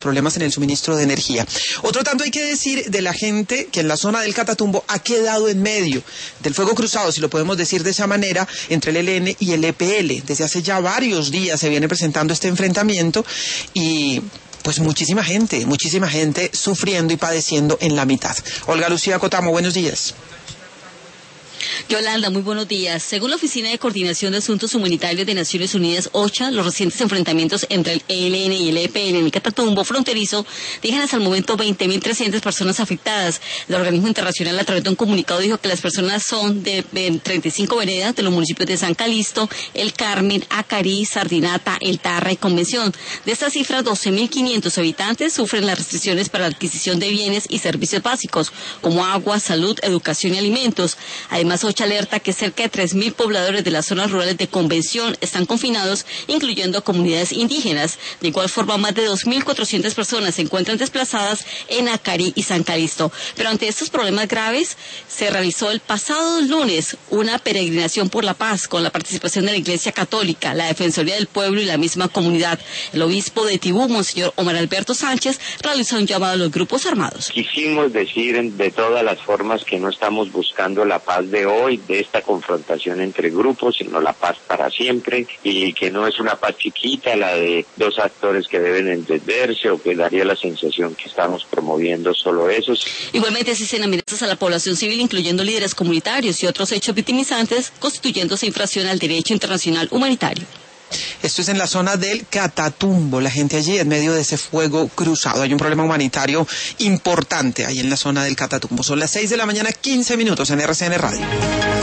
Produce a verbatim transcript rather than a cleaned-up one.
problemas en el suministro de energía. Otro tanto hay que decir de la gente que en la zona del Catatumbo ha quedado en medio del fuego cruzado, si lo podemos decir de esa manera, entre el E L N y el E P L. Desde hace ya varios días se viene presentando este enfrentamiento y pues muchísima gente, muchísima gente sufriendo y padeciendo en la mitad. Olga Lucía Cotamo, buenos días. Yolanda, muy buenos días. Según la Oficina de Coordinación de Asuntos Humanitarios de Naciones Unidas, OCHA, los recientes enfrentamientos entre el E L N y el E P L en el Catatumbo fronterizo dejan hasta el momento veinte mil trescientas personas afectadas. El organismo internacional, a través de un comunicado, dijo que las personas son de, de treinta y cinco veredas de los municipios de San Calixto, El Carmen, Acarí, Sardinata, El Tarra y Convención. De estas cifras, doce mil quinientos habitantes sufren las restricciones para la adquisición de bienes y servicios básicos, como agua, salud, educación y alimentos. Además, OCHA alerta que cerca de tres mil pobladores de las zonas rurales de Convención están confinados, incluyendo a comunidades indígenas. De igual forma, más de dos mil cuatrocientas personas se encuentran desplazadas en Acarí y San Calixto. Pero ante estos problemas graves, se realizó el pasado lunes una peregrinación por la paz con la participación de la Iglesia Católica, la Defensoría del Pueblo y la misma comunidad. El obispo de Tibú, Monseñor Omar Alberto Sánchez, realizó un llamado a los grupos armados. Quisimos decir de todas las formas que no estamos buscando la paz de hoy, de esta confrontación entre grupos, sino la paz para siempre, y que no es una paz chiquita, la de dos actores que deben entenderse, o que daría la sensación que estamos promoviendo solo esos. Igualmente existen amenazas a la población civil, incluyendo líderes comunitarios y otros hechos victimizantes, constituyéndose infracción al derecho internacional humanitario. Esto es en la zona del Catatumbo, la gente allí en medio de ese fuego cruzado. Hay un problema humanitario importante ahí en la zona del Catatumbo. Son las seis de la mañana, quince minutos en R C N Radio.